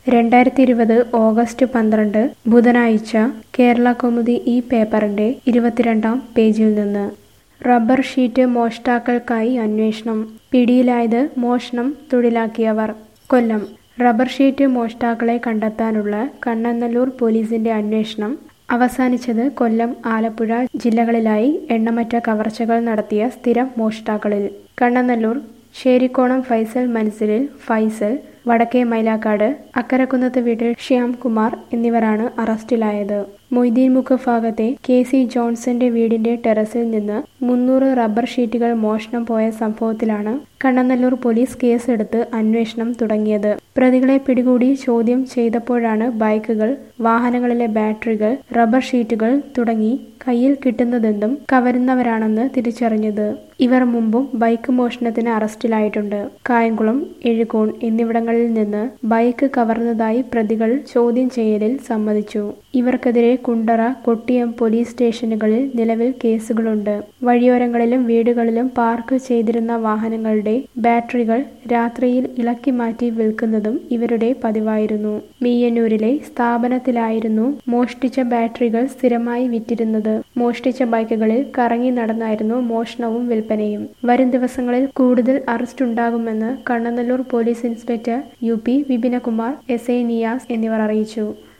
2020 August 12 ബുധനാഴ്ച കേരളകൗമുദി ഈ പേപ്പറിന്റെ 22-ാം പേജിൽ നിന്ന് റബ്ബർ ഷീറ്റ് മോഷ്ടാക്കൾക്കായി അന്വേഷണം. പിടിയിലായത് മോഷണം തൊഴിലാക്കിയവർ. കൊല്ലം. റബ്ബർ ഷീറ്റ് മോഷ്ടാക്കളെ കണ്ടെത്താനുള്ള കണ്ണനല്ലൂർ പോലീസിന്റെ അന്വേഷണം അവസാനിച്ചത് കൊല്ലം, ആലപ്പുഴ ജില്ലകളിലായി എണ്ണമറ്റ കവർച്ചകൾ നടത്തിയ സ്ഥിരം മോഷ്ടാക്കളിൽ. കണ്ണനല്ലൂർ ശേരിക്കോണം ഫൈസൽ മൻസിലിൽ ഫൈസൽ, വടക്കേ മൈലാക്കാട് അക്കരക്കുന്നത്ത് വീട്ടിൽ ശ്യാംകുമാർ എന്നിവരാണ് അറസ്റ്റിലായത്. മൊയ്തീൻമുക്ക് ഭാഗത്തെ KC ജോൺസന്റെ വീടിന്റെ ടെറസിൽ നിന്ന് 300 റബ്ബർ ഷീറ്റുകൾ മോഷണം പോയ സംഭവത്തിലാണ് കണ്ണനല്ലൂർ പോലീസ് കേസെടുത്ത് അന്വേഷണം തുടങ്ങിയത്. പ്രതികളെ പിടികൂടി ചോദ്യം ചെയ്തപ്പോഴാണ് ബൈക്കുകൾ, വാഹനങ്ങളിലെ ബാറ്ററികൾ, റബ്ബർ ഷീറ്റുകൾ തുടങ്ങി കയ്യിൽ കിട്ടുന്നതെന്തും കവരുന്നവരാണെന്ന് തിരിച്ചറിഞ്ഞത്. ഇവർ മുമ്പും ബൈക്ക് മോഷണത്തിന് അറസ്റ്റിലായിട്ടുണ്ട്. കായംകുളം, എഴുകോൺ എന്നിവിടങ്ങളിൽ നിന്ന് ബൈക്ക് കവർന്നതായി പ്രതികൾ ചോദ്യം ചെയ്യലിൽ സമ്മതിച്ചു. ഇവർക്കെതിരെ കുണ്ടറ, കൊട്ടിയം പോലീസ് സ്റ്റേഷനുകളിൽ നിലവിൽ കേസുകളുണ്ട്. വഴിയോരങ്ങളിലും വീടുകളിലും പാർക്ക് ചെയ്തിരുന്ന വാഹനങ്ങളുടെ ബാറ്ററികൾ രാത്രിയിൽ ഇളക്കി മാറ്റി വിൽക്കുന്നതും ഇവരുടെ പതിവായിരുന്നു. മീയന്നൂരിലെ സ്ഥാപനത്തിലായിരുന്നു മോഷ്ടിച്ച ബാറ്ററികൾ സ്ഥിരമായി വിറ്റിരുന്നത്. മോഷ്ടിച്ച ബൈക്കുകളിൽ കറങ്ങി നടന്നായിരുന്നു മോഷണവും വിൽപ്പനയും. വരും ദിവസങ്ങളിൽ കൂടുതൽ അറസ്റ്റ് ഉണ്ടാകുമെന്ന് Kannanallur police inspector UP Vipinakumar, SI Niyas എന്നിവർ അറിയിച്ചു.